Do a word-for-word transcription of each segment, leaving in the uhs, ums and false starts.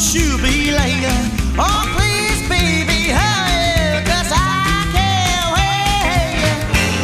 you be late? Oh, please, baby, hurry, 'cause I can't wait.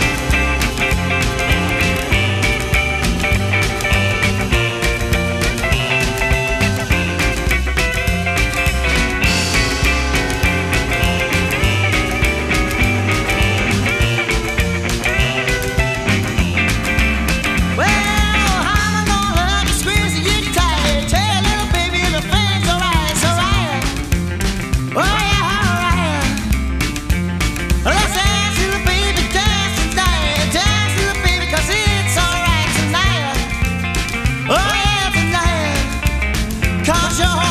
Well, I'm gonna love you, squeeze you tight. Tell little baby the thing's alright, it's alright. Oh yeah, alright. Let's dance to the baby, dance tonight. Dance to the baby, 'cause it's alright tonight. Oh yeah, tonight. 'Cause you're